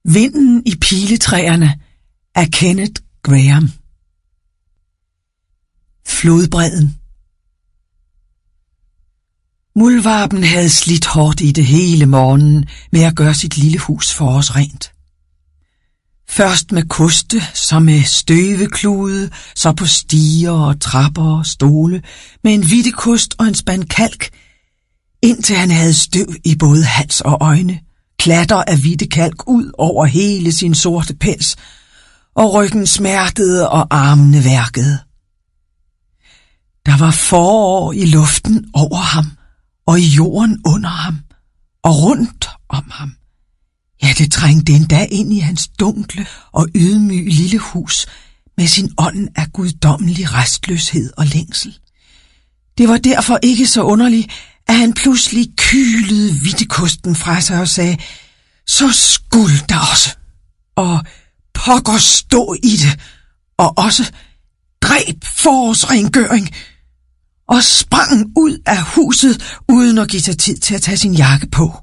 Vinden i piletræerne af Kenneth Grahame. Flodbredden. Muldvarpen havde slidt hårdt i det hele morgenen med at gøre sit lille hus forårsrent. Først med koste, så med støveklude, så på stiger og trapper og stole, med en vittekost og en spand kalk, indtil han havde støv i både hals og øjne, klatter af vittekalk ud over hele sin sorte pels, og ryggen smertede og armene værkede. Der var forår i luften over ham, og i jorden under ham, og rundt om ham. Ja, det trængte endda ind i hans dunkle og ydmyge lille hus med sin ånd af guddommelig restløshed og længsel. Det var derfor ikke så underligt, at han pludselig kylede vittekosten fra sig og sagde, så skulle der også, og pokker stå i det, og også greb forårsrengøring, og sprang ud af huset, uden at give sig tid til at tage sin jakke på.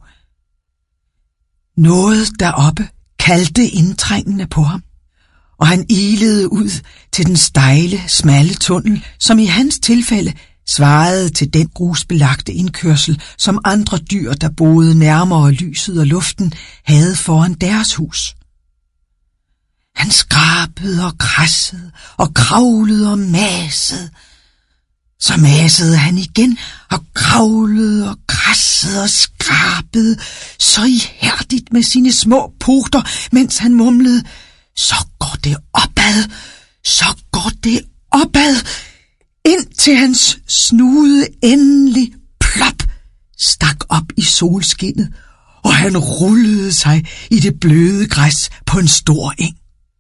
Noget deroppe kaldte indtrængende på ham, og han ilede ud til den stejle, smalle tunnel, som i hans tilfælde svarede til den grusbelagte indkørsel, som andre dyr, der boede nærmere lyset og luften, havde foran deres hus. Han skrabede og krassede og kravlede og masede. Så masede han igen og kravlede og krassede og skrabede så ihærdigt med sine små poter, mens han mumlede, så går det opad, så går det opad, indtil hans snude endelig plop stak op i solskinnet, og han rullede sig i det bløde græs på en stor eng.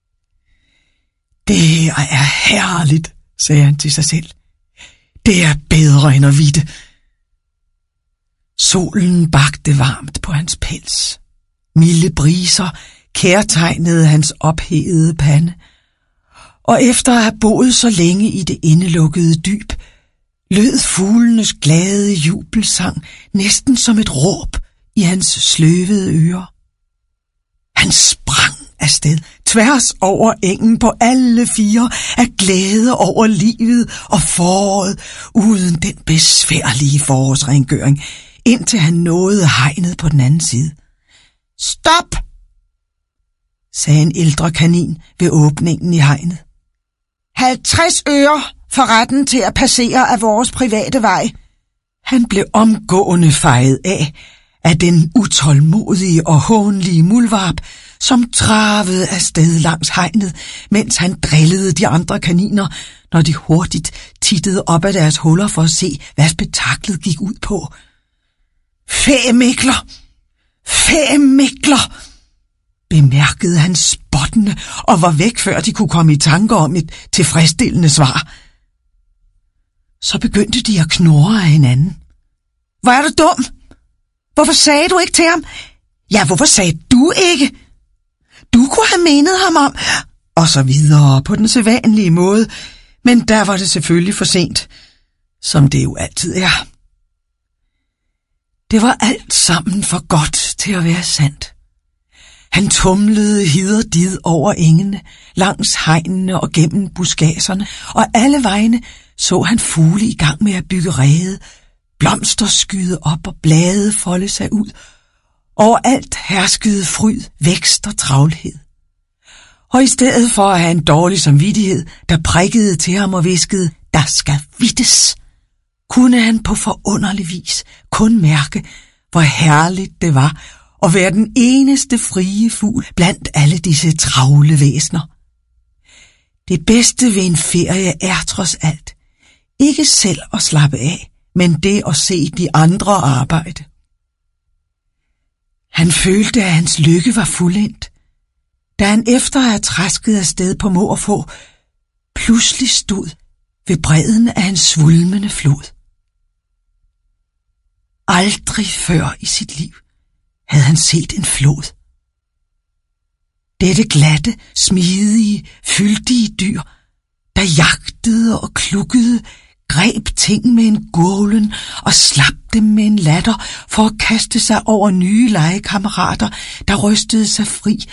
Det er herligt, sagde han til sig selv. Det er bedre end at vitte. Solen bagte varmt på hans pels. Milde briser kærtegnede hans ophedede pande. Og efter at have boet så længe i det indelukkede dyb, lød fuglenes glade jubelsang næsten som et råb i hans sløvede ører. Han sprang afsted, tværs over engen på alle fire, af glæde over livet og foråret, uden den besværlige forårsrengøring, indtil han nåede hegnet på den anden side. Stop, sagde en ældre kanin ved åbningen i hegnet. 50 øre for retten til at passere af vores private vej. Han blev omgående fejet af den utålmodige og hånlige muldvarp, som travede afsted langs hegnet, mens han drillede de andre kaniner, når de hurtigt tittede op af deres huller for at se, hvad spektaklet gik ud på. Fæmikler! Fæmikler! Bemærkede han spottende og var væk, før de kunne komme i tanker om et tilfredsstillende svar. Så begyndte de at knurre af hinanden. Hvor er du dum? Hvorfor sagde du ikke til ham? Ja, hvorfor sagde du ikke? Du kunne have mindet ham om, og så videre på den sædvanlige måde, men der var det selvfølgelig for sent, som det jo altid er. Det var alt sammen for godt til at være sandt. Han tumlede hid og did over engene, langs hegnene og gennem buskaserne, og alle vegne så han fugle i gang med at bygge rede, blomster skyde op og blade folde sig ud. Overalt herskede fryd, vækst og travlhed. Og i stedet for at have en dårlig samvittighed, der prikkede til ham og viskede, der skal vittes, kunne han på forunderlig vis kun mærke, hvor herligt det var at være den eneste frie fugl blandt alle disse travle væsner. Det bedste ved en ferie er trods alt ikke selv at slappe af, men det at se de andre arbejde. Han følte, at hans lykke var fuldendt, da han efter at have trasket afsted på må og få, pludselig stod ved bredden af en svulmende flod. Aldrig før i sit liv havde han set en flod. Dette glatte, smidige, fyldige dyr, der jagtede og klukkede, greb ting med en gurglen og slap dem med en latter for at kaste sig over nye legekammerater, der rystede sig fri